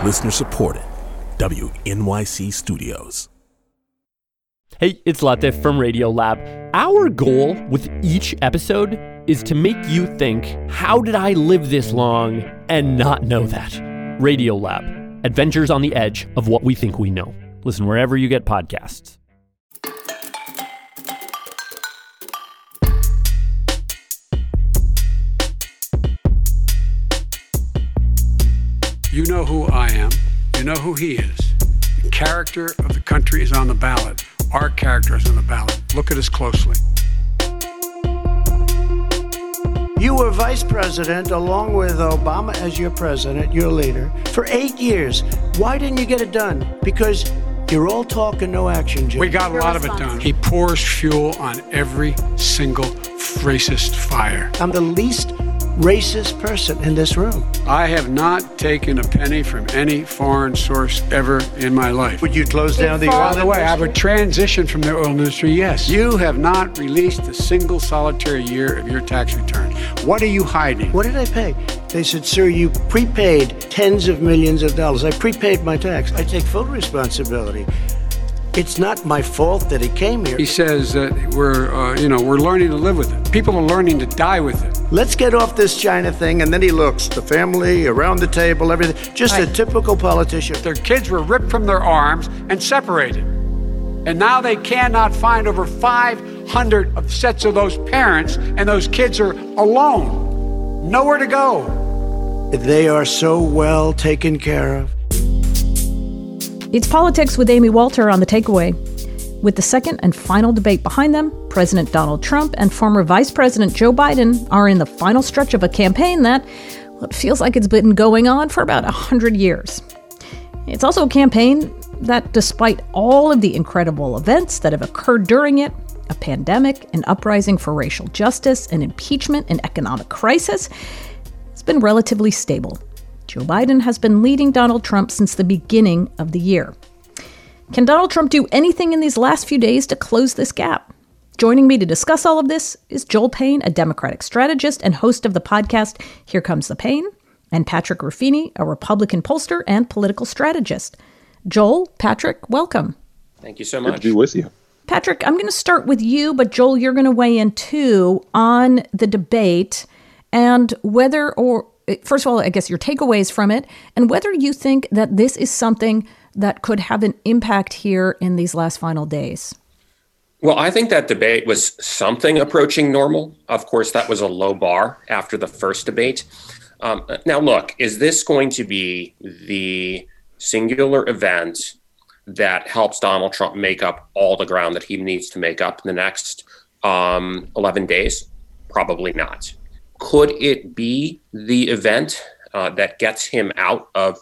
Listener supported. WNYC Studios. Hey, it's Latif from Radiolab. Our goal with each episode is to make you think, how did I live this long and not know that? Radiolab, adventures on the edge of what we think we know. Listen wherever you get podcasts. You know who I am. You know who he is. The character of the country is on the ballot. Our character is on the ballot. Look at us closely. You were vice president along with Obama as your president, your leader, for 8 years. Why didn't you get it done? Because you're all talk and no action, Jim. We got a lot of it done. He pours fuel on every single racist fire. I'm the least racist person in this room. I have not taken a penny from any foreign source ever in my life. Would you close down the oil By the way, I industry? would transition from the oil industry, yes. You have not released a single solitary year of your tax return. What are you hiding? What did I pay? They said, sir, you prepaid tens of millions of dollars. I prepaid my tax. I take full responsibility. It's not my fault that he came here. He says that we're learning to live with it. People are learning to die with it. Let's get off this China thing. And then he looks, the family, around the table, everything. Just a typical politician. Their kids were ripped from their arms and separated. And now they cannot find over 500 of sets of those parents, and those kids are alone. Nowhere to go. They are so well taken care of. It's Politics with Amy Walter on The Takeaway. With the second and final debate behind them, President Donald Trump and former Vice President Joe Biden are in the final stretch of a campaign that, well, it feels like it's been going on for about 100 years. It's also a campaign that, despite all of the incredible events that have occurred during it, a pandemic, an uprising for racial justice, an impeachment, an economic crisis, it's been relatively stable. Joe Biden has been leading Donald Trump since the beginning of the year. Can Donald Trump do anything in these last few days to close this gap? Joining me to discuss all of this is Joel Payne, a Democratic strategist and host of the podcast Here Comes the Pain, and Patrick Ruffini, a Republican pollster and political strategist. Joel, Patrick, welcome. Thank you so much. Good to be with you. Patrick, I'm going to start with you, but Joel, you're going to weigh in too on the debate and whether first of all, I guess your takeaways from it, and whether you think that this is something that could have an impact here in these last final days. Well, I think that debate was something approaching normal. Of course, that was a low bar after the first debate. Now, look, is this going to be the singular event that helps Donald Trump make up all the ground that he needs to make up in the next 11 days? Probably not. Could it be the event that gets him out of,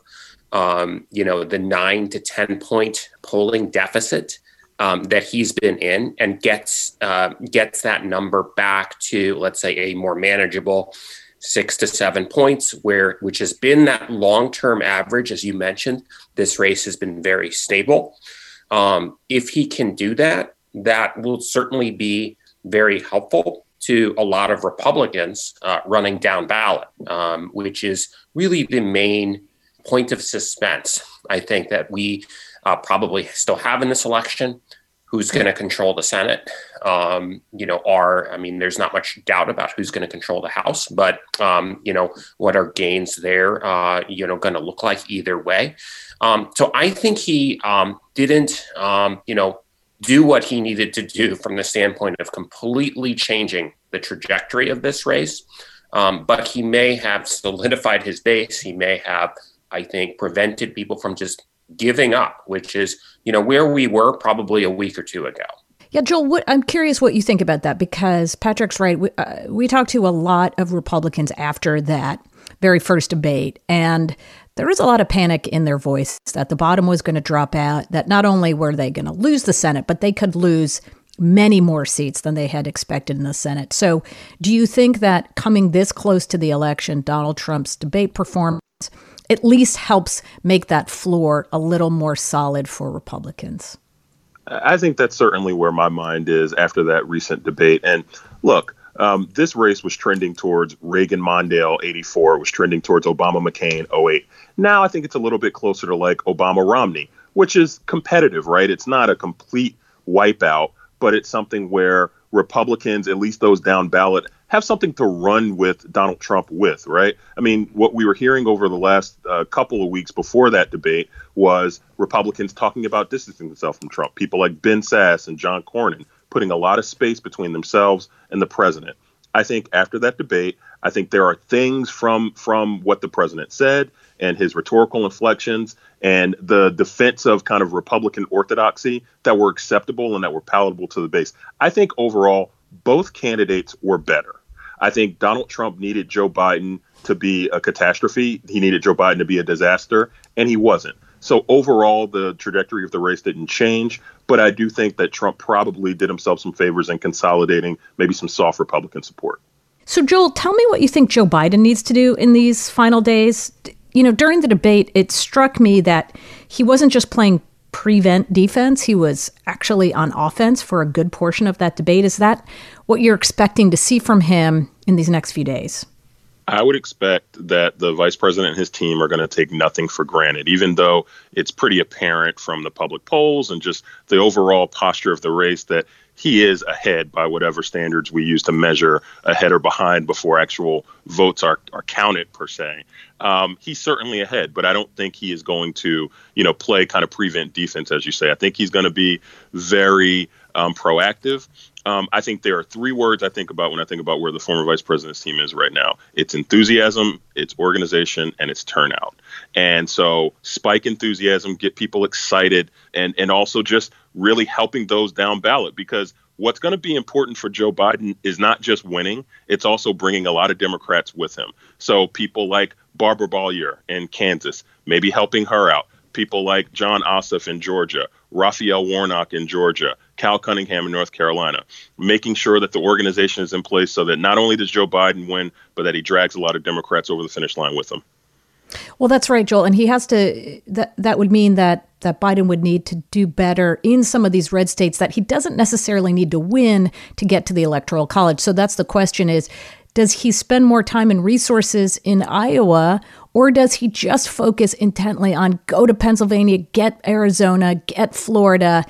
the 9 to 10 point polling deficit that he's been in, and gets that number back to, let's say, a more manageable 6 to 7 points, which has been that long-term average? As you mentioned, this race has been very stable. If he can do that, that will certainly be very helpful to a lot of Republicans running down ballot, which is really the main point of suspense, I think, that we probably still have in this election. Who's going to control the Senate? There's not much doubt about who's going to control the House, but, what are gains there, going to look like either way. So I think he didn't, do what he needed to do from the standpoint of completely changing the trajectory of this race. But he may have solidified his base. He may have, I think, prevented people from just giving up, which is, where we were probably a week or two ago. Yeah, Joel, I'm curious what you think about that, because Patrick's right. We talked to a lot of Republicans after that very first debate, and there was a lot of panic in their voice that the bottom was going to drop out, that not only were they going to lose the Senate, but they could lose many more seats than they had expected in the Senate. So do you think that coming this close to the election, Donald Trump's debate performance at least helps make that floor a little more solid for Republicans? I think that's certainly where my mind is after that recent debate. And look, This race was trending towards Reagan-Mondale, 84. It was trending towards Obama-McCain, 08. Now I think it's a little bit closer to like Obama-Romney, which is competitive, right? It's not a complete wipeout, but it's something where Republicans, at least those down ballot, have something to run with Donald Trump with, right? I mean, what we were hearing over the last couple of weeks before that debate was Republicans talking about distancing themselves from Trump. People like Ben Sasse and John Cornyn putting a lot of space between themselves and the president. I think after that debate, I think there are things from what the president said and his rhetorical inflections and the defense of kind of Republican orthodoxy that were acceptable and that were palatable to the base. I think overall, both candidates were better. I think Donald Trump needed Joe Biden to be a catastrophe. He needed Joe Biden to be a disaster, and he wasn't. So overall, the trajectory of the race didn't change. But I do think that Trump probably did himself some favors in consolidating maybe some soft Republican support. So, Joel, tell me what you think Joe Biden needs to do in these final days. You know, during the debate, it struck me that he wasn't just playing prevent defense. He was actually on offense for a good portion of that debate. Is that what you're expecting to see from him in these next few days? I would expect that the vice president and his team are going to take nothing for granted, even though it's pretty apparent from the public polls and just the overall posture of the race that he is ahead by whatever standards we use to measure ahead or behind before actual votes are counted, per se. He's certainly ahead, but I don't think he is going to, play kind of prevent defense, as you say. I think he's going to be very proactive. I think there are three words I think about when I think about where the former vice president's team is right now. It's enthusiasm, it's organization, and it's turnout. And so spike enthusiasm, get people excited, and also just really helping those down ballot, because what's going to be important for Joe Biden is not just winning, it's also bringing a lot of Democrats with him. So people like Barbara Bollier in Kansas, maybe helping her out. People like John Ossoff in Georgia, Raphael Warnock in Georgia, Cal Cunningham in North Carolina, making sure that the organization is in place so that not only does Joe Biden win, but that he drags a lot of Democrats over the finish line with him. Well, that's right, Joel. And he has to, that would mean that Biden would need to do better in some of these red states that he doesn't necessarily need to win to get to the Electoral College. So that's the question is, does he spend more time and resources in Iowa, or does he just focus intently on go to Pennsylvania, get Arizona, get Florida?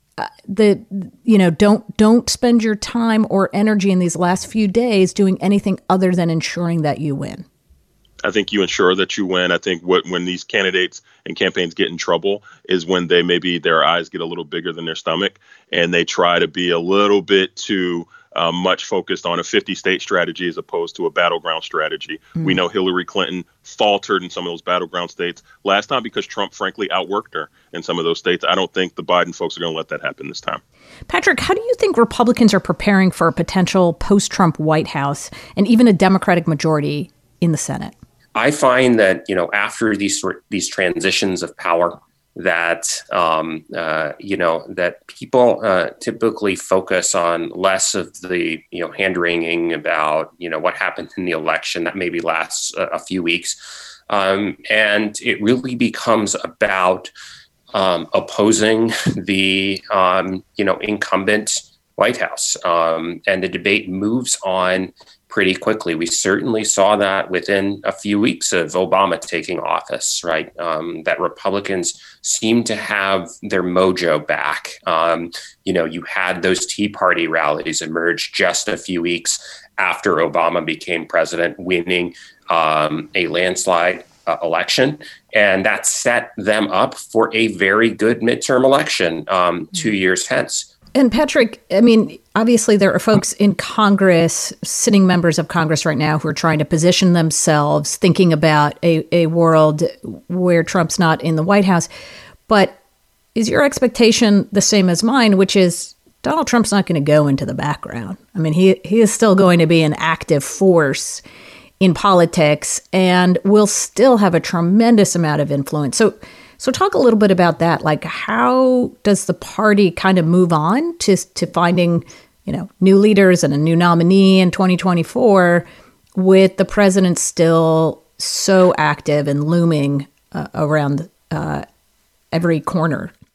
Don't spend your time or energy in these last few days doing anything other than ensuring that you win. I think you ensure that you win. I think when these candidates and campaigns get in trouble is when they maybe their eyes get a little bigger than their stomach and they try to be a little bit too much focused on a 50-state strategy as opposed to a battleground strategy. We know Hillary Clinton faltered in some of those battleground states last time because Trump, frankly, outworked her in some of those states. I don't think the Biden folks are going to let that happen this time. Patrick, how do you think Republicans are preparing for a potential post-Trump White House and even a Democratic majority in the Senate? I find that, after these transitions of power, that, that people typically focus on less of the, hand-wringing about, what happened in the election that maybe lasts a few weeks. And it really becomes about opposing the, incumbent White House. And the debate moves on pretty quickly. We certainly saw that within a few weeks of Obama taking office, right? That Republicans seem to have their mojo back. You had those Tea Party rallies emerge just a few weeks after Obama became president, winning a landslide election. And that set them up for a very good midterm election 2 years hence. And Patrick, obviously there are folks in Congress, sitting members of Congress right now, who are trying to position themselves, thinking about a world where Trump's not in the White House. But is your expectation the same as mine, which is Donald Trump's not going to go into the background? He is still going to be an active force in politics and will still have a tremendous amount of influence. So talk a little bit about that. Like, how does the party kind of move on to finding, new leaders and a new nominee in 2024 with the president still so active and looming around every corner?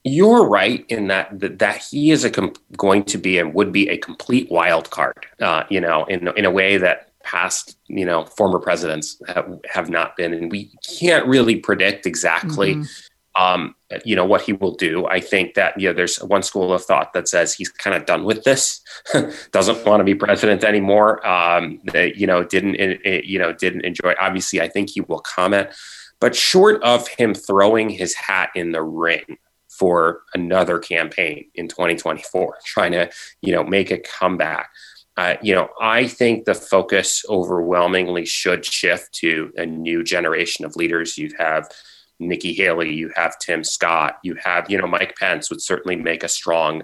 You're right in that he is going to be and would be a complete wild card, in a way that past, former presidents have not been. And we can't really predict exactly, what he will do. I think that, there's one school of thought that says he's kind of done with this, doesn't want to be president anymore. Didn't enjoy. Obviously, I think he will comment, but short of him throwing his hat in the ring for another campaign in 2024, trying to, make a comeback. I think the focus overwhelmingly should shift to a new generation of leaders. You have Nikki Haley, you have Tim Scott, you have, Mike Pence would certainly make a strong,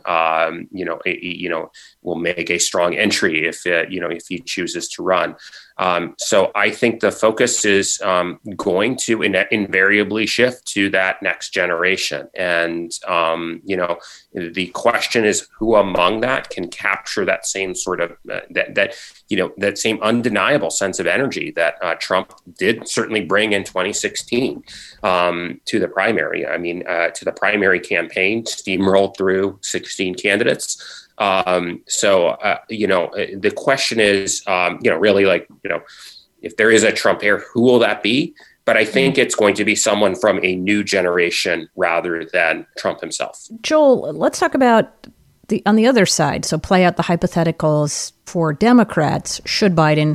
will make a strong entry if he chooses to run. So I think the focus is going to invariably shift to that next generation. And, the question is who among that can capture that same sort of, that same undeniable sense of energy that Trump did certainly bring in 2016 to the primary. To the primary campaign, steamrolled through 16 candidates. The question is, if there is a Trump heir, who will that be? But I think it's going to be someone from a new generation rather than Trump himself. Joel, let's talk about on the other side. So play out the hypotheticals for Democrats. Should Biden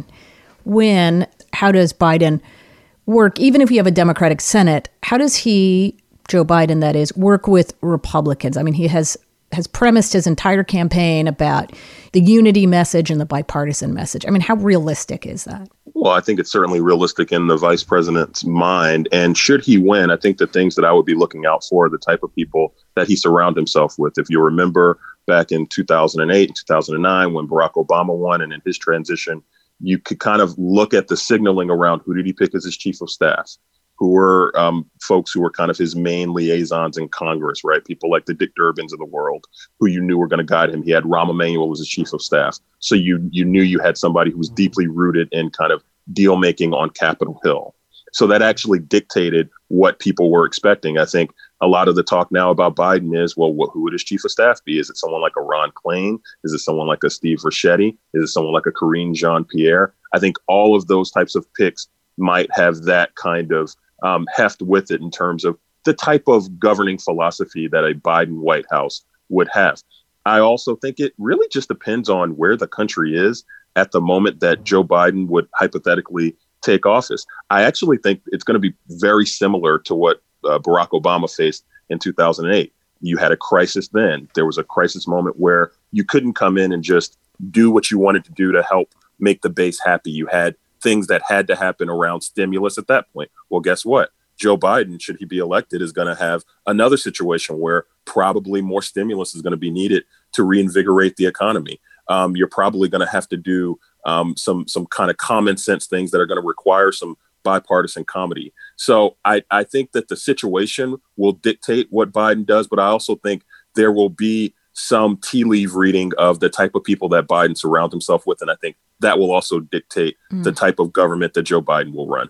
win? How does Biden work? Even if we have a Democratic Senate, how does he, Joe Biden, that is, work with Republicans? I mean, he has premised his entire campaign about the unity message and the bipartisan message. I mean, how realistic is that? Well, I think it's certainly realistic in the vice president's mind. And should he win, I think the things that I would be looking out for are the type of people that he surrounds himself with. If you remember back in 2008 and 2009, when Barack Obama won and in his transition, you could kind of look at the signaling around who did he pick as his chief of staff, who were folks who were kind of his main liaisons in Congress, right? People like the Dick Durbins of the world, who you knew were going to guide him. He had Rahm Emanuel as his chief of staff. So you knew you had somebody who was deeply rooted in kind of deal making on Capitol Hill. So that actually dictated what people were expecting. I think a lot of the talk now about Biden is, well, who would his chief of staff be? Is it someone like a Ron Klain? Is it someone like a Steve Ricchetti? Is it someone like a Karine Jean-Pierre? I think all of those types of picks might have that kind of heft with it in terms of the type of governing philosophy that a Biden White House would have. I also think it really just depends on where the country is at the moment that Joe Biden would hypothetically take office. I actually think it's going to be very similar to what Barack Obama faced in 2008. You had a crisis then. There was a crisis moment where you couldn't come in and just do what you wanted to do to help make the base happy. You had things that had to happen around stimulus at that point. Well, guess what? Joe Biden, should he be elected, is going to have another situation where probably more stimulus is going to be needed to reinvigorate the economy. You're probably going to have to do some kind of common sense things that are going to require some bipartisan comedy. So I think that the situation will dictate what Biden does, but I also think there will be some tea leaf reading of the type of people that Biden surrounds himself with. And I think that will also dictate the type of government that Joe Biden will run.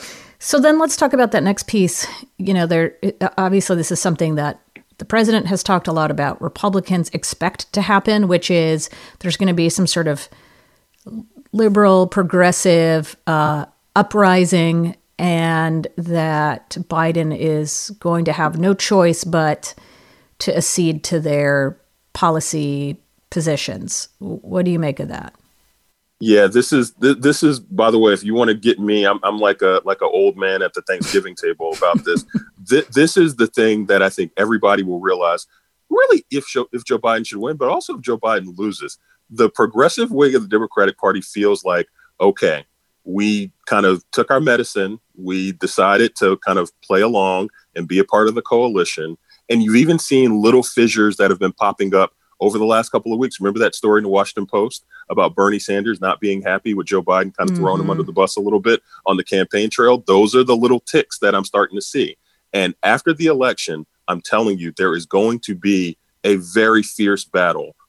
So then let's talk about that next piece. Obviously this is something that the president has talked a lot about. Republicans expect to happen, which is there's going to be some sort of liberal, progressive uprising, and that Biden is going to have no choice but to accede to their policy positions. What do you make of that? Yeah, this is by the way, if you want to get me, I'm like a old man at the Thanksgiving table about this. This is the thing that I think everybody will realize, really, if Joe Biden should win, but also if Joe Biden loses. The progressive wing of the Democratic Party feels like, okay, we kind of took our medicine. We decided to kind of play along and be a part of the coalition. And you've even seen little fissures that have been popping up over the last couple of weeks. Remember that story in the Washington Post about Bernie Sanders not being happy with Joe Biden kind of throwing him under the bus a little bit on the campaign trail? Those are the little ticks that I'm starting to see. And after the election, I'm telling you, there is going to be a very fierce battle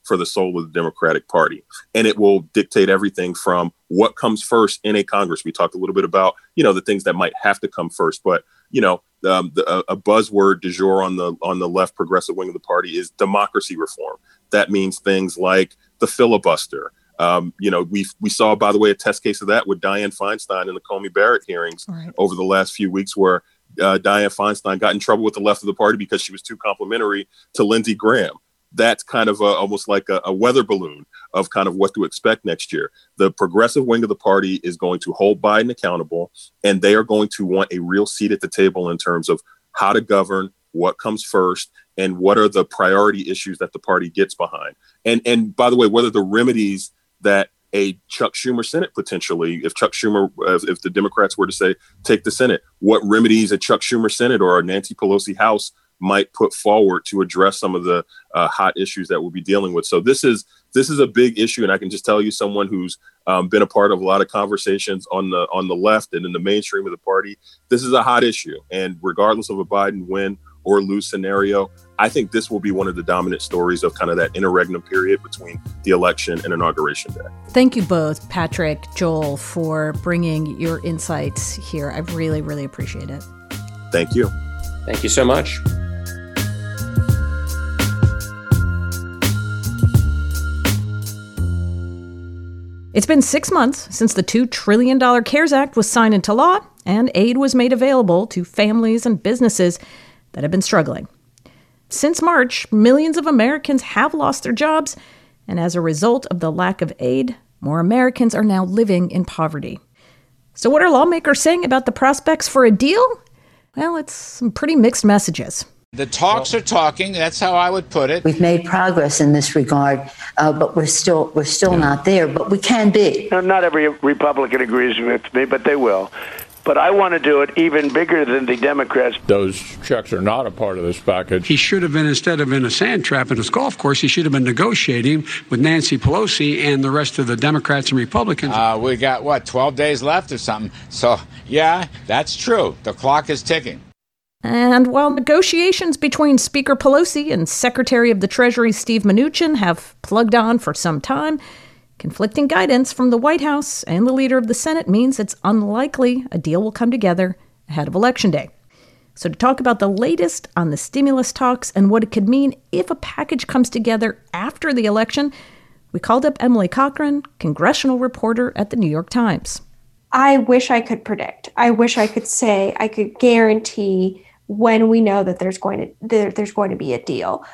for the soul of the Democratic Party. And it will dictate everything from what comes first in a Congress. We talked a little bit about, the things that might have to come first. But, a buzzword du jour on the left progressive wing of the party is democracy reform. That means things like the filibuster. We saw, by the way, a test case of that with Dianne Feinstein in the Comey Barrett hearings over the last few weeks, where Dianne Feinstein got in trouble with the left of the party because she was too complimentary to Lindsey Graham. That's kind of almost like a weather balloon of kind of what to expect next year. The progressive wing of the party is going to hold Biden accountable, and they are going to want a real seat at the table in terms of how to govern, what comes first, and what are the priority issues that the party gets behind. And by the way, whether the remedies that a Chuck Schumer Senate potentially, if the Democrats were to say, take the Senate, what remedies a Chuck Schumer Senate or a Nancy Pelosi House might put forward to address some of the hot issues that we'll be dealing with. So this is a big issue. And I can just tell you, someone who's been a part of a lot of conversations on the left and in the mainstream of the party, this is a hot issue. And regardless of a Biden win or lose scenario, I think this will be one of the dominant stories of kind of that interregnum period between the election and Inauguration Day. Thank you both, Patrick, Joel, for bringing your insights here. I really, really appreciate it. Thank you. Thank you so much. It's been 6 months since the $2 trillion CARES Act was signed into law and aid was made available to families and businesses that have been struggling. Since March, millions of Americans have lost their jobs, and as a result of the lack of aid, more Americans are now living in poverty. So what are lawmakers saying about the prospects for a deal? Well, it's some pretty mixed messages. The talks are talking. That's how I would put it. We've made progress in this regard, but we're still not there. But we can be. Not every Republican agrees with me, but they will. But I want to do it even bigger than the Democrats. Those checks are not a part of this package. He should have been, instead of in a sand trap in his golf course, he should have been negotiating with Nancy Pelosi and the rest of the Democrats and Republicans. We got, 12 days left or something. So, yeah, that's true. The clock is ticking. And while negotiations between Speaker Pelosi and Secretary of the Treasury Steve Mnuchin have plugged on for some time, conflicting guidance from the White House and the leader of the Senate means it's unlikely a deal will come together ahead of Election Day. So to talk about the latest on the stimulus talks and what it could mean if a package comes together after the election, we called up Emily Cochran, congressional reporter at the New York Times. I wish I could predict. I wish I could say, I could guarantee when we know that there's going to be a deal.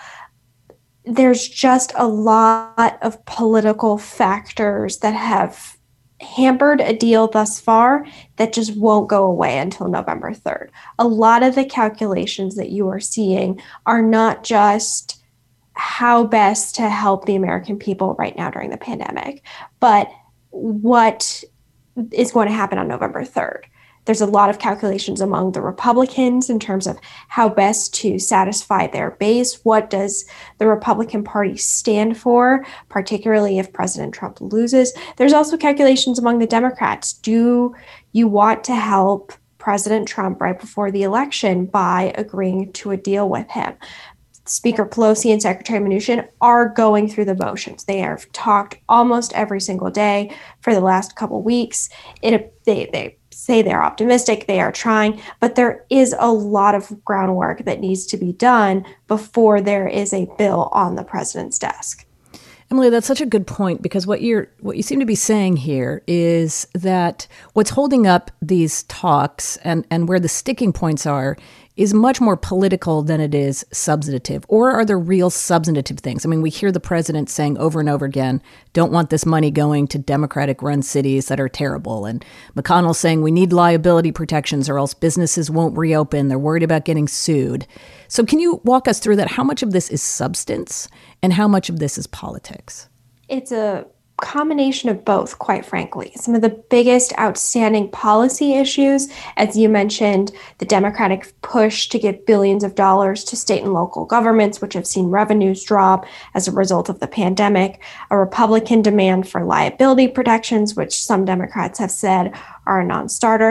There's just a lot of political factors that have hampered a deal thus far that just won't go away until November 3rd. A lot of the calculations that you are seeing are not just how best to help the American people right now during the pandemic, but what is going to happen on November 3rd. There's a lot of calculations among the Republicans in terms of how best to satisfy their base. What does the Republican Party stand for, particularly if President Trump loses? There's also calculations among the Democrats. Do you want to help President Trump right before the election by agreeing to a deal with him? Speaker Pelosi and Secretary Mnuchin are going through the motions. They have talked almost every single day for the last couple weeks. They say they're optimistic, they are trying, but there is a lot of groundwork that needs to be done before there is a bill on the president's desk. Emily, that's such a good point, because what you seem to be saying here is that what's holding up these talks and where the sticking points are is much more political than it is substantive. Or are there real substantive things? I mean, we hear the president saying over and over again, don't want this money going to Democratic-run cities that are terrible. And McConnell saying we need liability protections or else businesses won't reopen. They're worried about getting sued. So can you walk us through that? How much of this is substance and how much of this is politics? It's a combination of both, quite frankly. Some of the biggest outstanding policy issues, as you mentioned, the Democratic push to give billions of dollars to state and local governments, which have seen revenues drop as a result of the pandemic, a Republican demand for liability protections, which some Democrats have said are a non-starter.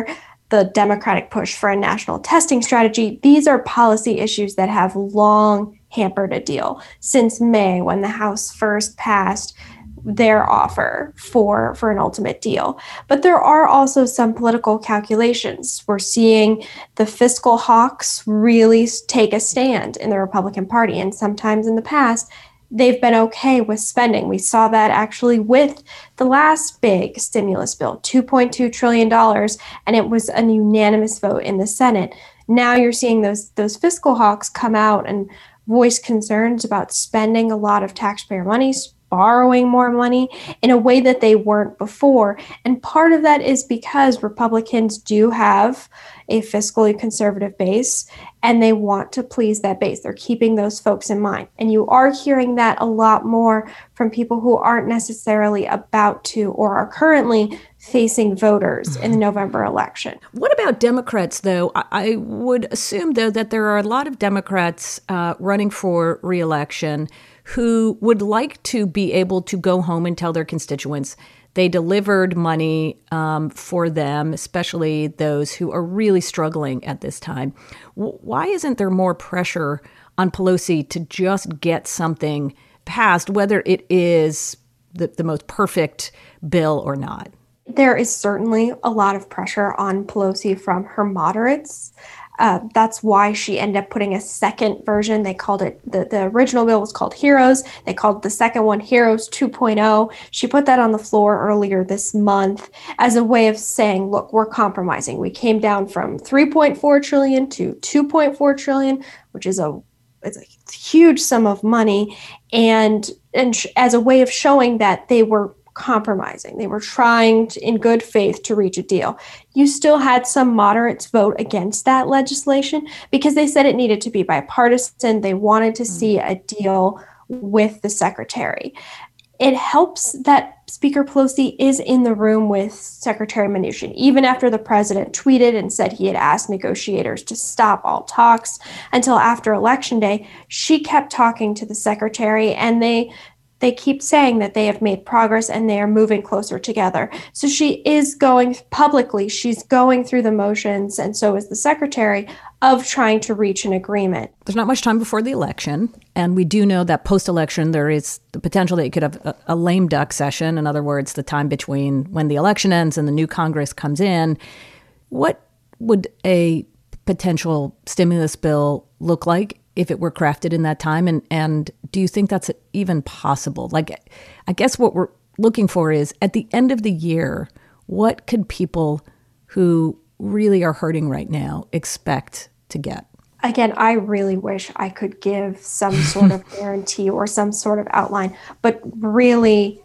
the Democratic push for a national testing strategy. These are policy issues that have long hampered a deal since May, when the House first passed their offer for an ultimate deal. But there are also some political calculations. We're seeing the fiscal hawks really take a stand in the Republican Party, and sometimes in the past, they've been okay with spending. We saw that actually with the last big stimulus bill, $2.2 trillion, and it was a unanimous vote in the Senate. Now you're seeing those fiscal hawks come out and voice concerns about spending a lot of taxpayer money, borrowing more money in a way that they weren't before. And part of that is because Republicans do have a fiscally conservative base, and they want to please that base. They're keeping those folks in mind. And you are hearing that a lot more from people who aren't necessarily about to or are currently facing voters in the November election. What about Democrats, though? I would assume, though, that there are a lot of Democrats running for re-election who would like to be able to go home and tell their constituents they delivered money for them, especially those who are really struggling at this time. Why isn't there more pressure on Pelosi to just get something passed, whether it is the most perfect bill or not? There is certainly a lot of pressure on Pelosi from her moderates. That's why she ended up putting a second version. They called it, the original bill was called HEROES. They called the second one HEROES 2.0. She put that on the floor earlier this month as a way of saying, look, we're compromising. We came down from $3.4 trillion to $2.4 trillion, which is it's a huge sum of money. And as a way of showing that they were compromising. They were trying to, in good faith, to reach a deal. You still had some moderates vote against that legislation because they said it needed to be bipartisan. They wanted to see a deal with the secretary. It helps that Speaker Pelosi is in the room with Secretary Mnuchin, even after the president tweeted and said he had asked negotiators to stop all talks until after Election Day. She kept talking to the secretary, and they keep saying that they have made progress and they are moving closer together. So she is going publicly, she's going through the motions, and so is the secretary, of trying to reach an agreement. There's not much time before the election, and we do know that post-election there is the potential that you could have a lame duck session. In other words, the time between when the election ends and the new Congress comes in. What would a potential stimulus bill look like if it were crafted in that time? And do you think that's even possible? Like, I guess what we're looking for is, at the end of the year, what could people who really are hurting right now expect to get? Again, I really wish I could give some sort of guarantee or some sort of outline, but really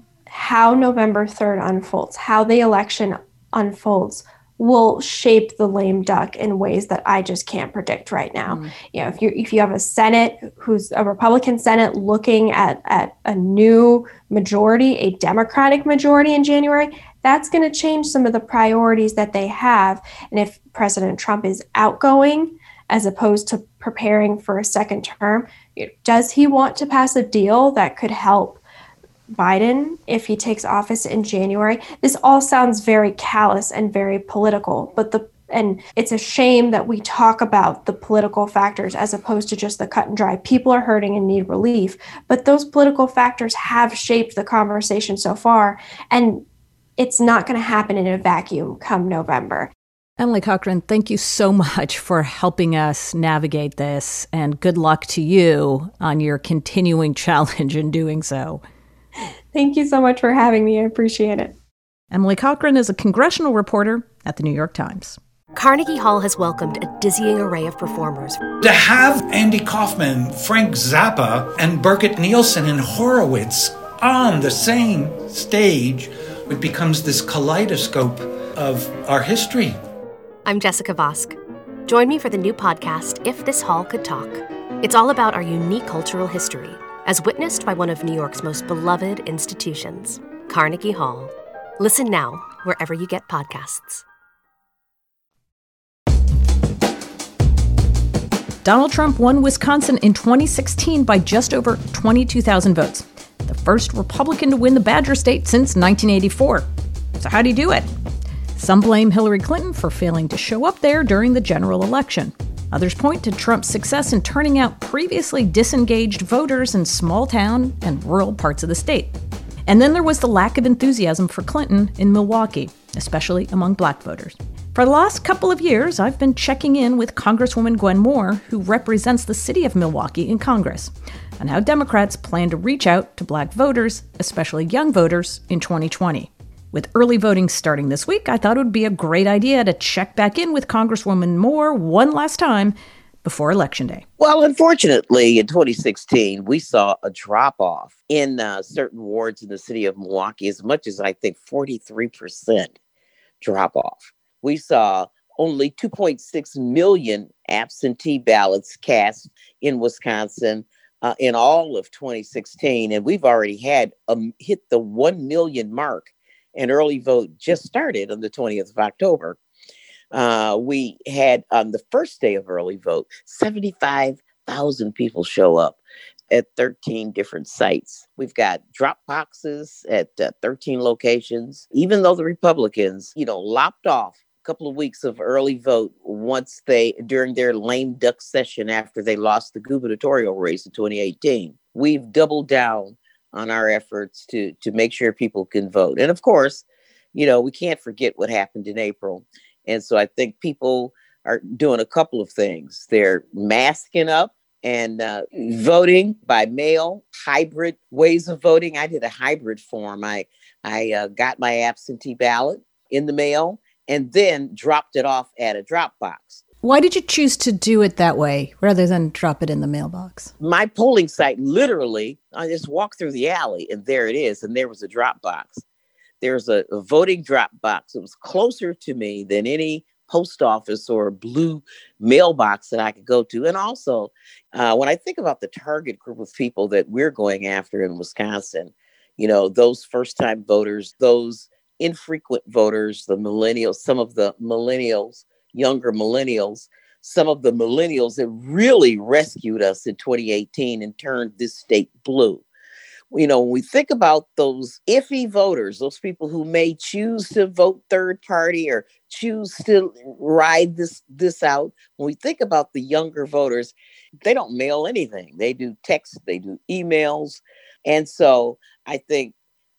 how November 3rd unfolds, how the election unfolds, will shape the lame duck in ways that I just can't predict right now. You know, if you have a Senate who's a Republican Senate looking at a new majority, a Democratic majority in January, that's going to change some of the priorities that they have. And if President Trump is outgoing as opposed to preparing for a second term, does he want to pass a deal that could help Biden if he takes office in January? This all sounds very callous and very political, and it's a shame that we talk about the political factors as opposed to just the cut and dry. People are hurting and need relief, but those political factors have shaped the conversation so far, and it's not going to happen in a vacuum come November. Emily Cochrane, thank you so much for helping us navigate this, and good luck to you on your continuing challenge in doing so. Thank you so much for having me. I appreciate it. Emily Cochrane is a congressional reporter at the New York Times. Carnegie Hall has welcomed a dizzying array of performers. To have Andy Kaufman, Frank Zappa, and Birgit Nielsen and Horowitz on the same stage, it becomes this kaleidoscope of our history. I'm Jessica Vosk. Join me for the new podcast, If This Hall Could Talk. It's all about our unique cultural history, as witnessed by one of New York's most beloved institutions, Carnegie Hall. Listen now, wherever you get podcasts. Donald Trump won Wisconsin in 2016 by just over 22,000 votes, the first Republican to win the Badger State since 1984. So how do you do it? Some blame Hillary Clinton for failing to show up there during the general election. Others point to Trump's success in turning out previously disengaged voters in small town and rural parts of the state. And then there was the lack of enthusiasm for Clinton in Milwaukee, especially among black voters. For the last couple of years, I've been checking in with Congresswoman Gwen Moore, who represents the city of Milwaukee in Congress, on how Democrats plan to reach out to black voters, especially young voters, in 2020. With early voting starting this week, I thought it would be a great idea to check back in with Congresswoman Moore one last time before Election Day. Well, unfortunately, in 2016, we saw a drop-off in certain wards in the city of Milwaukee, as much as I think 43% drop-off. We saw only 2.6 million absentee ballots cast in Wisconsin in all of 2016, and we've already had hit the 1 million mark. And early vote just started on the 20th of October. We had on the first day of early vote, 75,000 people show up at 13 different sites. We've got drop boxes at 13 locations, even though the Republicans, lopped off a couple of weeks of early vote during their lame duck session after they lost the gubernatorial race in 2018. We've doubled down on our efforts to make sure people can vote. And of course, we can't forget what happened in April. And so I think people are doing a couple of things. They're masking up and voting by mail, hybrid ways of voting. I did a hybrid form. I got my absentee ballot in the mail and then dropped it off at a drop box. Why did you choose to do it that way rather than drop it in the mailbox? My polling site, literally, I just walked through the alley and there it is. And there was a drop box. There's a voting drop box. It was closer to me than any post office or blue mailbox that I could go to. And also, when I think about the target group of people that we're going after in Wisconsin, those first-time voters, those infrequent voters, the millennials, some of the millennials, younger millennials, some of the millennials that really rescued us in 2018 and turned this state blue. When we think about those iffy voters, those people who may choose to vote third party or choose to ride this out, when we think about the younger voters, they don't mail anything. They do text, they do emails. And so I think,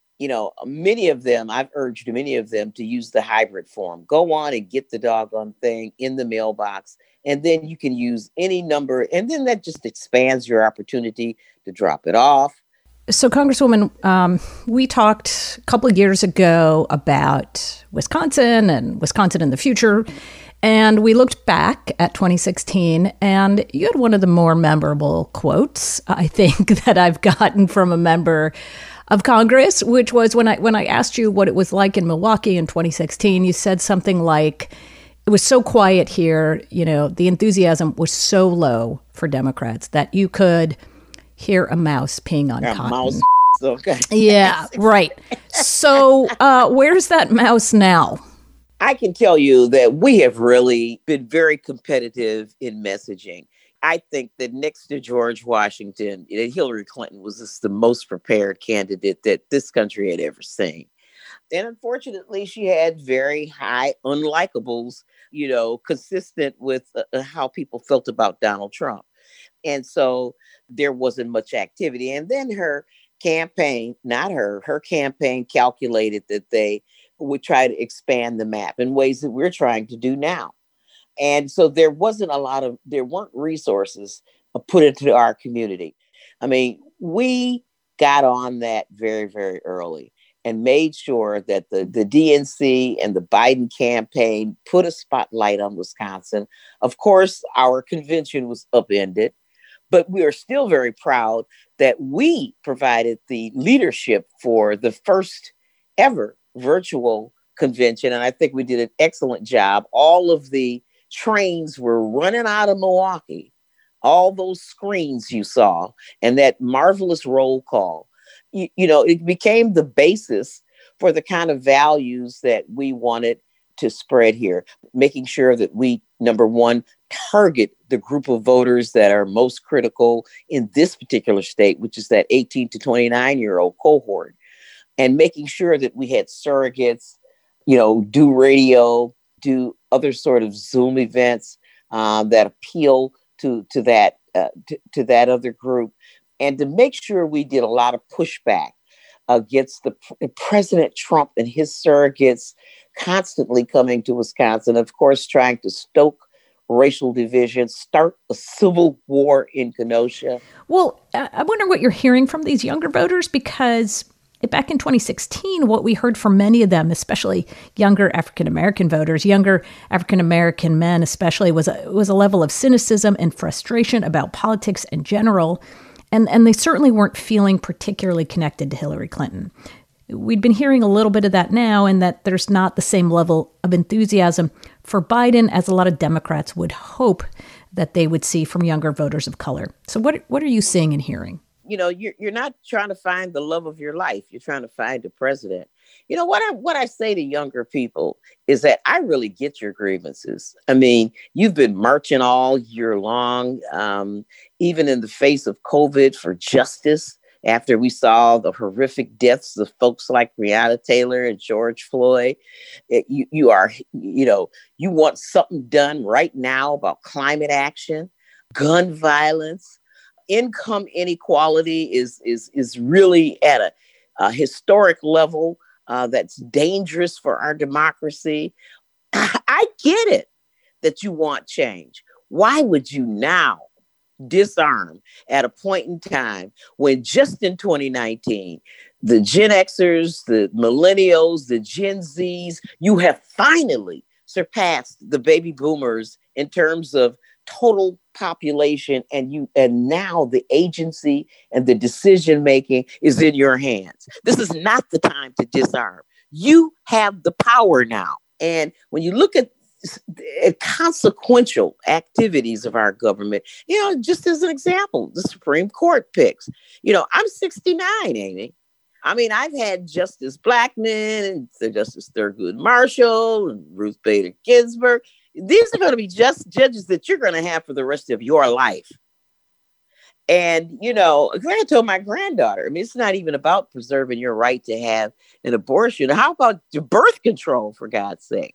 many of them, I've urged many of them to use the hybrid form. Go on and get the doggone thing in the mailbox, and then you can use any number, and then that just expands your opportunity to drop it off. So, Congresswoman, we talked a couple of years ago about Wisconsin and Wisconsin in the future, and we looked back at 2016, and you had one of the more memorable quotes, I think, that I've gotten from a member of Congress, which was when I asked you what it was like in Milwaukee in 2016, you said something like, it was so quiet here, the enthusiasm was so low for Democrats that you could hear a mouse peeing on cotton. Mouse, okay. Yeah, right. So where's that mouse now? I can tell you that we have really been very competitive in messaging. I think that next to George Washington, Hillary Clinton was just the most prepared candidate that this country had ever seen. And unfortunately, she had very high unlikables, consistent with how people felt about Donald Trump. And so there wasn't much activity. And then her campaign, her campaign calculated that they would try to expand the map in ways that we're trying to do now. And so there weren't resources put into our community. I mean, we got on that very, very early and made sure that the DNC and the Biden campaign put a spotlight on Wisconsin. Of course, our convention was upended, but we are still very proud that we provided the leadership for the first ever virtual convention. And I think we did an excellent job. All of the trains were running out of Milwaukee, all those screens you saw, and that marvelous roll call. It became the basis for the kind of values that we wanted to spread here, making sure that we, number one, target the group of voters that are most critical in this particular state, which is that 18 to 29-year-old cohort, and making sure that we had surrogates do radio, do other sort of Zoom events that appeal to that other group, and to make sure we did a lot of pushback against the President Trump and his surrogates constantly coming to Wisconsin, of course, trying to stoke racial division, start a civil war in Kenosha. Well, I wonder what you're hearing from these younger voters, because back in 2016, what we heard from many of them, especially younger African-American voters, younger African-American men especially, was a level of cynicism and frustration about politics in general. And they certainly weren't feeling particularly connected to Hillary Clinton. We'd been hearing a little bit of that now, and that there's not the same level of enthusiasm for Biden as a lot of Democrats would hope that they would see from younger voters of color. So what are you seeing and hearing? You're not trying to find the love of your life. You're trying to find the president. What I say to younger people is that I really get your grievances. I mean, you've been marching all year long, even in the face of COVID, for justice. After we saw the horrific deaths of folks like Breonna Taylor and George Floyd, you want something done right now about climate action, gun violence. Income inequality is really at a historic level that's dangerous for our democracy. I get it that you want change. Why would you now disarm at a point in time when just in 2019, the Gen Xers, the millennials, the Gen Zs, you have finally surpassed the baby boomers in terms of total population, and now the agency and the decision making is in your hands. This is not the time to disarm. You have the power now. And when you look at consequential activities of our government, just as an example, the Supreme Court picks. I'm 69, Amy. I mean, I've had Justice Blackmun and Justice Thurgood Marshall and Ruth Bader Ginsburg. These are going to be just judges that you're going to have for the rest of your life. And, I told my granddaughter, it's not even about preserving your right to have an abortion. How about birth control, for God's sake?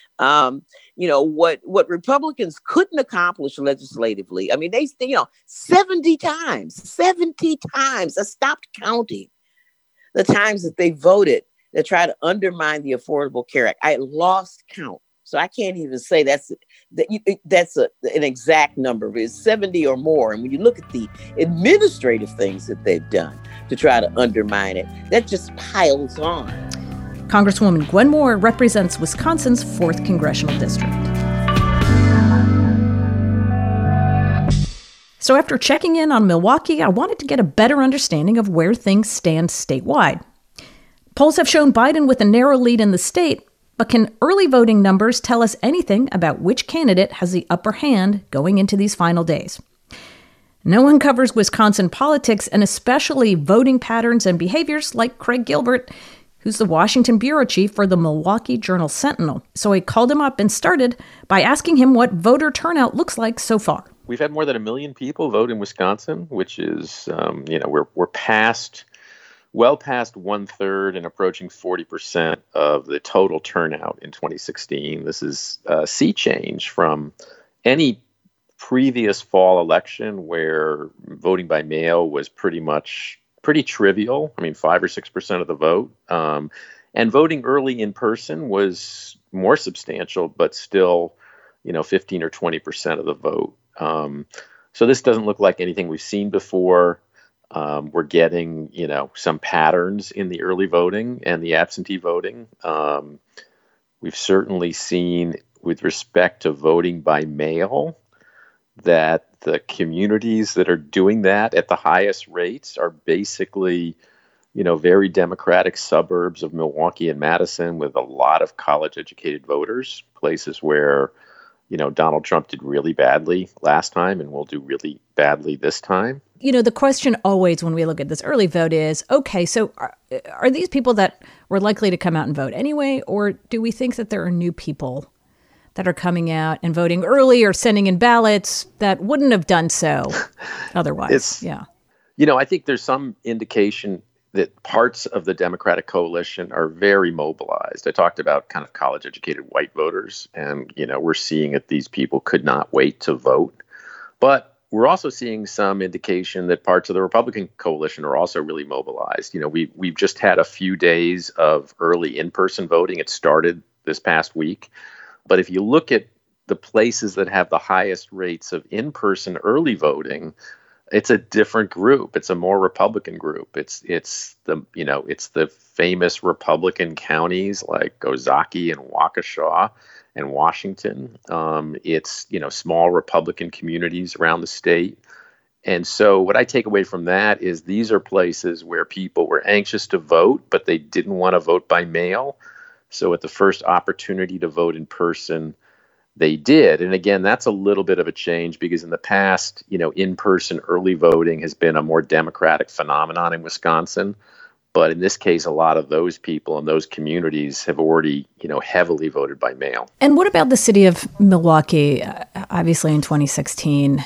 What Republicans couldn't accomplish legislatively. I mean, they 70 times, I stopped counting the times that they voted to try to undermine the Affordable Care Act. I lost count. So I can't even say that's an exact number, but it's 70 or more. And when you look at the administrative things that they've done to try to undermine it, that just piles on. Congresswoman Gwen Moore represents Wisconsin's 4th Congressional District. So after checking in on Milwaukee, I wanted to get a better understanding of where things stand statewide. Polls have shown Biden with a narrow lead in the state, but can early voting numbers tell us anything about which candidate has the upper hand going into these final days? No one covers Wisconsin politics, and especially voting patterns and behaviors, like Craig Gilbert, who's the Washington bureau chief for the Milwaukee Journal-Sentinel. So I called him up and started by asking him what voter turnout looks like so far. We've had more than 1 million people vote in Wisconsin, which is, we're well past 1/3 and approaching 40% of the total turnout in 2016. This is a sea change from any previous fall election where voting by mail was pretty trivial. 5 or 6% of the vote. And voting early in person was more substantial, but still, 15 or 20% of the vote. So this doesn't look like anything we've seen before. We're getting, some patterns in the early voting and the absentee voting. We've certainly seen, with respect to voting by mail, that the communities that are doing that at the highest rates are basically, very democratic suburbs of Milwaukee and Madison with a lot of college-educated voters, places where, Donald Trump did really badly last time and will do really badly this time. The question always when we look at this early vote is, okay, so are these people that were likely to come out and vote anyway, or do we think that there are new people that are coming out and voting early or sending in ballots that wouldn't have done so otherwise? I think there's some indication that parts of the Democratic coalition are very mobilized. I talked about kind of college-educated white voters, and, we're seeing that these people could not wait to vote. But we're also seeing some indication that parts of the Republican coalition are also really mobilized. We've just had a few days of early in-person voting. It started this past week. But if you look at the places that have the highest rates of in-person early voting, it's a different group. It's a more Republican group. It's the famous Republican counties like Ozaukee and Waukesha and Washington. It's small Republican communities around the state. And so what I take away from that is these are places where people were anxious to vote, but they didn't want to vote by mail. So at the first opportunity to vote in person, they did. And again, that's a little bit of a change because in the past, in-person early voting has been a more Democratic phenomenon in Wisconsin. But in this case, a lot of those people in those communities have already, heavily voted by mail. And what about the city of Milwaukee? Obviously, in 2016,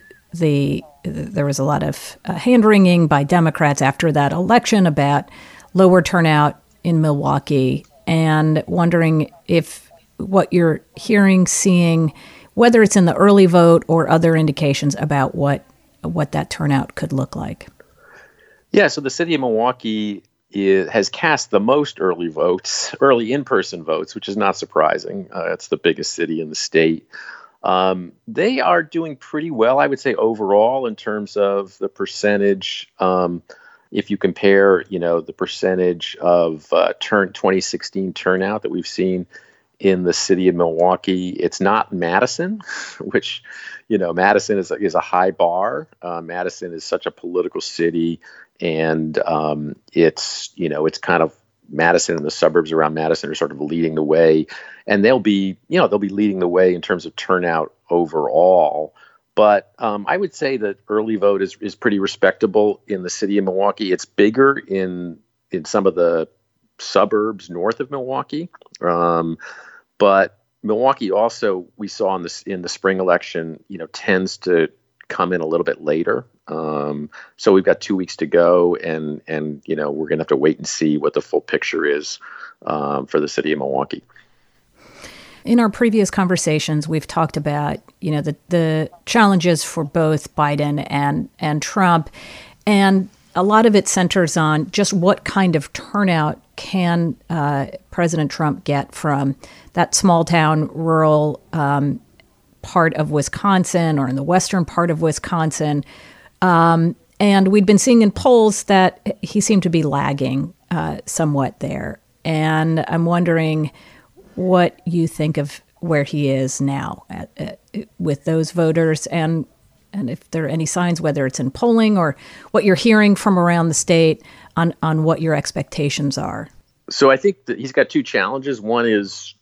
there was a lot of hand-wringing by Democrats after that election about lower turnout in Milwaukee, and wondering if what you're hearing, seeing, whether it's in the early vote or other indications about what that turnout could look like. Yeah, so the city of Milwaukee has cast the most early in-person votes, which is not surprising. It's the biggest city in the state. They are doing pretty well, I would say, overall in terms of the percentage. If you compare, the percentage of 2016 turnout that we've seen in the city of Milwaukee, it's not Madison, which, Madison is a high bar. Madison is such a political city, and it's kind of Madison and the suburbs around Madison are sort of leading the way, and they'll be leading the way in terms of turnout overall. But I would say that early vote is pretty respectable in the city of Milwaukee. It's bigger in some of the suburbs north of Milwaukee. But Milwaukee also, we saw in the spring election, tends to come in a little bit later. So we've got 2 weeks to go, and we're going to have to wait and see what the full picture is for the city of Milwaukee. In our previous conversations, we've talked about, the challenges for both Biden and Trump, and a lot of it centers on just what kind of turnout can President Trump get from that small town, rural part of Wisconsin or in the western part of Wisconsin. And we'd been seeing in polls that he seemed to be lagging somewhat there. And I'm wondering what you think of where he is now with those voters, and if there are any signs, whether it's in polling or what you're hearing from around the state on what your expectations are. So I think that he's got two challenges. One is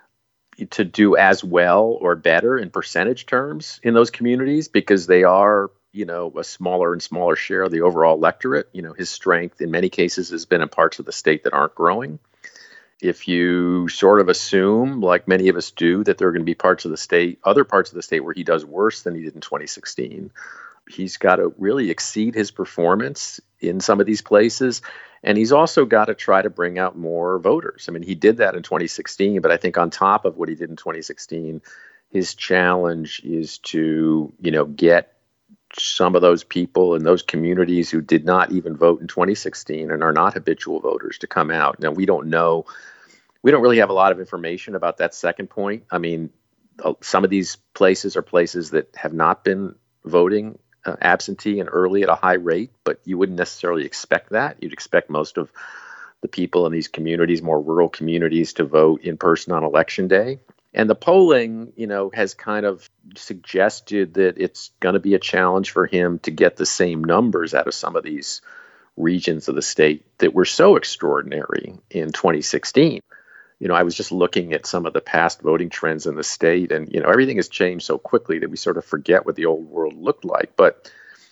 to do as well or better in percentage terms in those communities, because they are, a smaller and smaller share of the overall electorate. His strength in many cases has been in parts of the state that aren't growing. If you sort of assume, like many of us do, that there are going to be other parts of the state where he does worse than he did in 2016, he's got to really exceed his performance in some of these places. And he's also got to try to bring out more voters. I mean, he did that in 2016, but I think on top of what he did in 2016, his challenge is to, get some of those people in those communities who did not even vote in 2016 and are not habitual voters to come out. Now, we don't really have a lot of information about that second point. I mean, some of these places are places that have not been voting absentee and early at a high rate, but you wouldn't necessarily expect that. You'd expect most of the people in these communities, more rural communities, to vote in person on election day. And the polling, has kind of suggested that it's going to be a challenge for him to get the same numbers out of some of these regions of the state that were so extraordinary in 2016. I was just looking at some of the past voting trends in the state, and, everything has changed so quickly that we sort of forget what the old world looked like. But,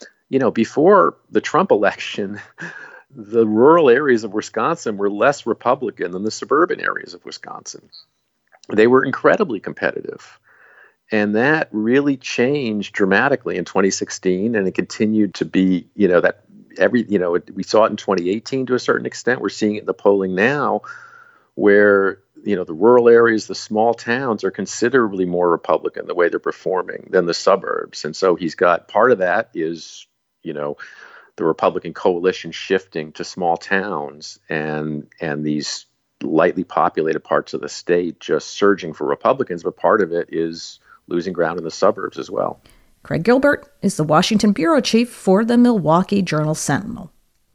before the Trump election, the rural areas of Wisconsin were less Republican than the suburban areas of Wisconsin. They were incredibly competitive. And that really changed dramatically in 2016. And it continued to be, that we saw it in 2018 to a certain extent. We're seeing it in the polling now, where the rural areas, the small towns are considerably more Republican the way they're performing than the suburbs. And so he's got part of that is, the Republican coalition shifting to small towns and these lightly populated parts of the state just surging for Republicans. But part of it is losing ground in the suburbs as well. Craig Gilbert is the Washington bureau chief for the Milwaukee Journal-Sentinel.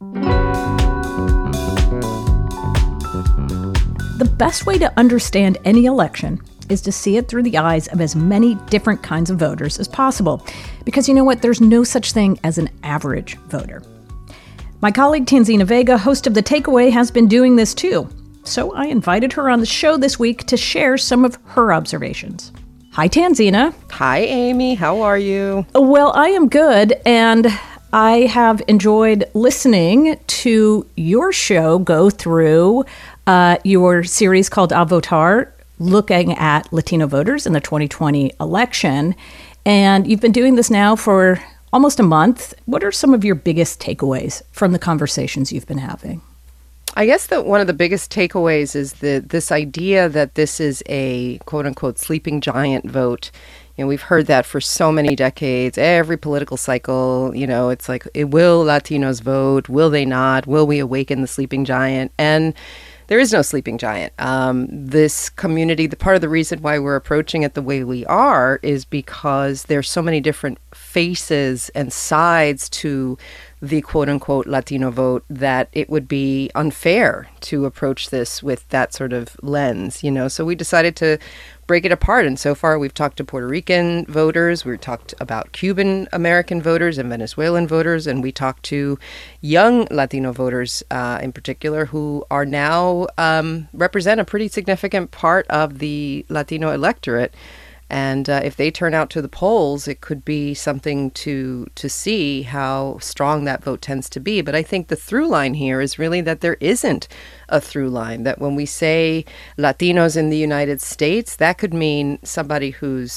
The best way to understand any election is to see it through the eyes of as many different kinds of voters as possible. Because you know what? There's no such thing as an average voter. My colleague Tanzina Vega, host of The Takeaway, has been doing this too. So I invited her on the show this week to share some of her observations. Hi, Tanzina. Hi, Amy. How are you? Well, I am good, and I have enjoyed listening to your show go through your series called A Votar, looking at Latino voters in the 2020 election. And you've been doing this now for almost a month. What are some of your biggest takeaways from the conversations you've been having? I guess that one of the biggest takeaways is this idea that this is a quote-unquote sleeping giant vote. We've heard that for so many decades. Every political cycle, it's like, will Latinos vote? Will they not? Will we awaken the sleeping giant? And there is no sleeping giant. This community, the part of the reason why we're approaching it the way we are is because there's so many different faces and sides to the quote-unquote Latino vote that it would be unfair to approach this with that sort of lens, So we decided to break it apart. And so far, we've talked to Puerto Rican voters, we've talked about Cuban American voters and Venezuelan voters, and we talked to young Latino voters in particular who are now represent a pretty significant part of the Latino electorate. And if they turn out to the polls, it could be something to see how strong that vote tends to be. But I think the through line here is really that there isn't a through line, that when we say Latinos in the United States, that could mean somebody who's,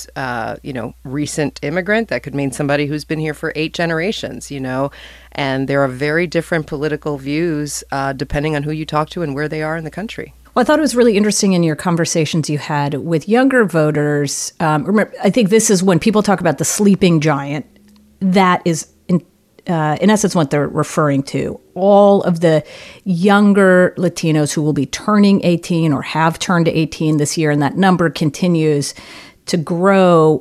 recent immigrant. That could mean somebody who's been here for 8 generations, and there are very different political views depending on who you talk to and where they are in the country. Well, I thought it was really interesting in your conversations you had with younger voters. Remember, I think this is when people talk about the sleeping giant, that is in essence what they're referring to. All of the younger Latinos who will be turning 18 or have turned 18 this year, and that number continues to grow.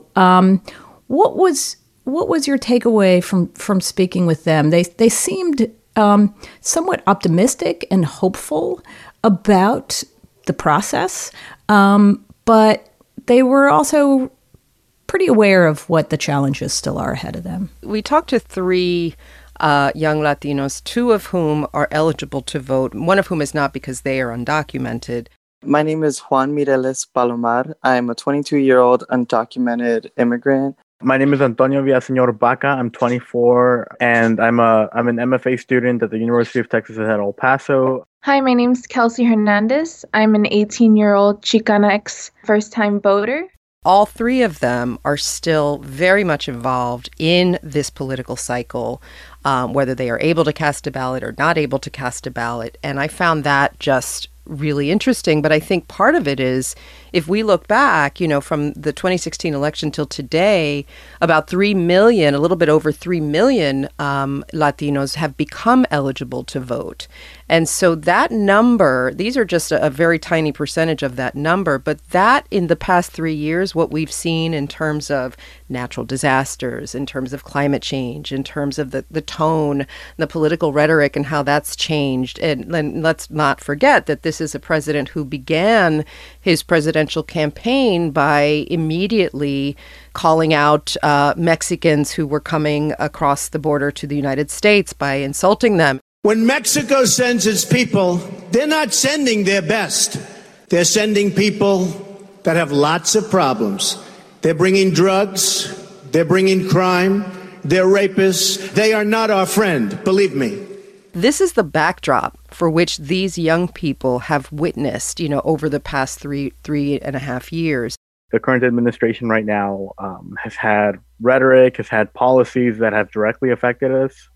What was your takeaway from speaking with them? They seemed somewhat optimistic and hopeful about the process, but they were also pretty aware of what the challenges still are ahead of them. We talked to 3 young Latinos, 2 of whom are eligible to vote, one of whom is not because they are undocumented. My name is Juan Mireles Palomar. I'm a 22-year-old undocumented immigrant. My name is Antonio Villaseñor Baca. I'm 24, and I'm an MFA student at the University of Texas at El Paso. Hi, my name's Kelsey Hernandez. I'm an 18-year-old Chicanx first-time voter. All 3 of them are still very much involved in this political cycle, whether they are able to cast a ballot or not able to cast a ballot. And I found that just really interesting. But I think part of it is, if we look back, from the 2016 election till today, about 3 million, a little bit over 3 million Latinos have become eligible to vote. And so that number, these are just a very tiny percentage of that number, but that in the past 3 years, what we've seen in terms of natural disasters, in terms of climate change, in terms of the tone, the political rhetoric and how that's changed. And let's not forget that this is a president who began his presidential campaign by immediately calling out Mexicans who were coming across the border to the United States by insulting them. When Mexico sends its people, they're not sending their best. They're sending people that have lots of problems. They're bringing drugs. They're bringing crime. They're rapists. They are not our friend, believe me. This is the backdrop for which these young people have witnessed, over the past three and a half years. The current administration right now has had rhetoric, has had policies that have directly affected us.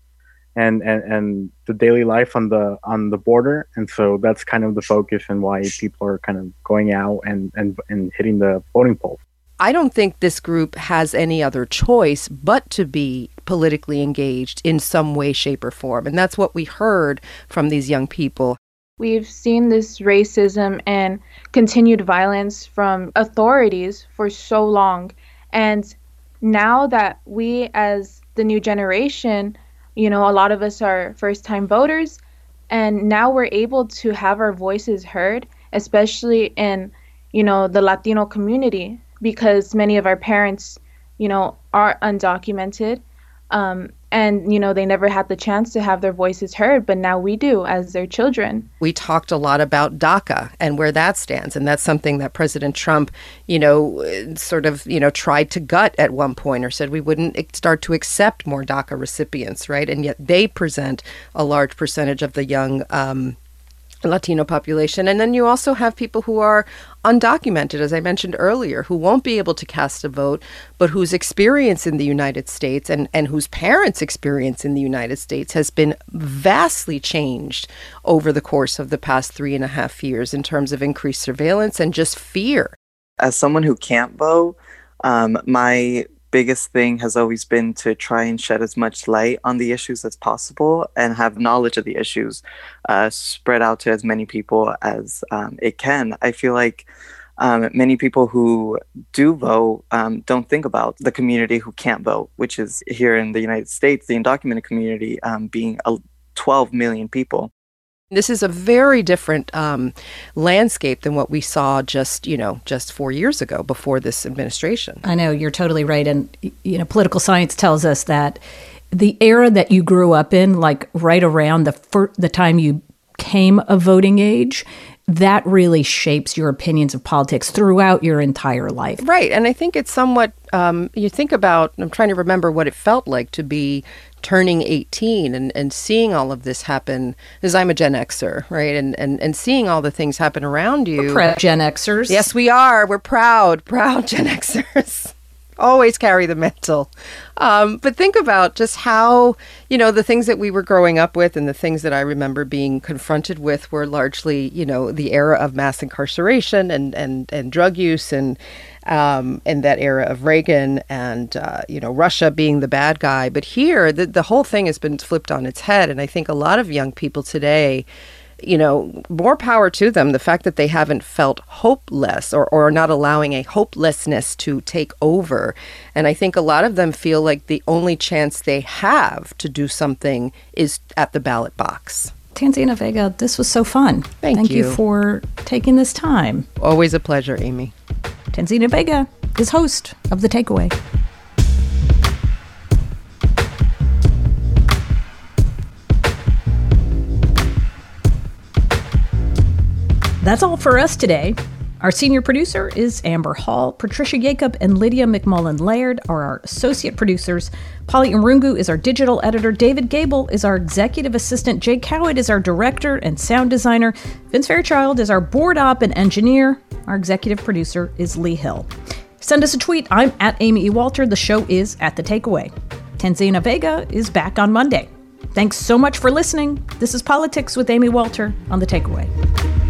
and the daily life on the border. And so that's kind of the focus and why people are kind of going out and hitting the voting polls. I don't think this group has any other choice but to be politically engaged in some way, shape, or form. And that's what we heard from these young people. We've seen this racism and continued violence from authorities for so long. And now that we, as the new generation, a lot of us are first-time voters, and now we're able to have our voices heard, especially in, the Latino community, because many of our parents, are undocumented, and, they never had the chance to have their voices heard, but now we do as their children. We talked a lot about DACA and where that stands, and that's something that President Trump, tried to gut at one point, or said we wouldn't start to accept more DACA recipients, right? And yet they present a large percentage of the young Latino population. And then you also have people who are undocumented, as I mentioned earlier, who won't be able to cast a vote, but whose experience in the United States and whose parents' experience in the United States has been vastly changed over the course of the past 3.5 years in terms of increased surveillance and just fear. As someone who can't vote, my biggest thing has always been to try and shed as much light on the issues as possible and have knowledge of the issues spread out to as many people as it can. I feel like many people who do vote don't think about the community who can't vote, which is here in the United States, the undocumented community being 12 million people. This is a very different landscape than what we saw just 4 years ago before this administration. I know, you're totally right. And, political science tells us that the era that you grew up in, like right around the time you came of voting age, that really shapes your opinions of politics throughout your entire life. Right. And I think it's somewhat, you think about, I'm trying to remember what it felt like to be turning 18 and seeing all of this happen, because I'm a Gen Xer, right? And seeing all the things happen around you. We're proud Gen Xers. Yes, we are. We're proud Gen Xers. Always carry the mantle. But think about just how, the things that we were growing up with and the things that I remember being confronted with were largely, the era of mass incarceration and drug use and that era of Reagan and, Russia being the bad guy. But here, the whole thing has been flipped on its head. And I think a lot of young people today, more power to them. The fact that they haven't felt hopeless or are not allowing a hopelessness to take over. And I think a lot of them feel like the only chance they have to do something is at the ballot box. Tanzina Vega, this was so fun. Thank you for taking this time. Always a pleasure, Amy. Tanzina Vega is host of The Takeaway. That's all for us today. Our senior producer is Amber Hall. Patricia Jacob and Lydia McMullen-Laird are our associate producers. Polly Irungu is our digital editor. David Gable is our executive assistant. Jay Cowett is our director and sound designer. Vince Fairchild is our board op and engineer. Our executive producer is Lee Hill. Send us a tweet. I'm at Amy E. Walter. The show is at The Takeaway. Tanzina Vega is back on Monday. Thanks so much for listening. This is Politics with Amy Walter on The Takeaway.